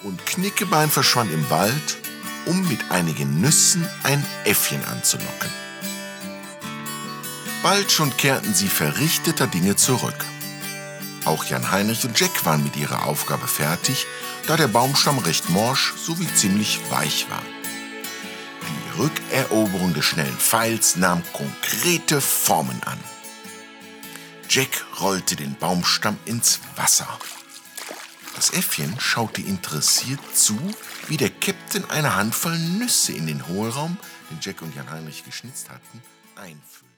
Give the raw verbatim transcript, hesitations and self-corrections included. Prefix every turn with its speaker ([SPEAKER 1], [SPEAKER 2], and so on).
[SPEAKER 1] und Knickebein verschwand im Wald, um mit einigen Nüssen ein Äffchen anzulocken. Bald schon kehrten sie verrichteter Dinge zurück. Auch Jan Heinrich und Jack waren mit ihrer Aufgabe fertig, da der Baumstamm recht morsch sowie ziemlich weich war. Die Rückeroberung des schnellen Pfeils nahm konkrete Formen an. Jack rollte den Baumstamm ins Wasser. Das Äffchen schaute interessiert zu, wie der Käpt'n eine Handvoll Nüsse in den Hohlraum, den Jack und Jan Heinrich geschnitzt hatten, einfüllte.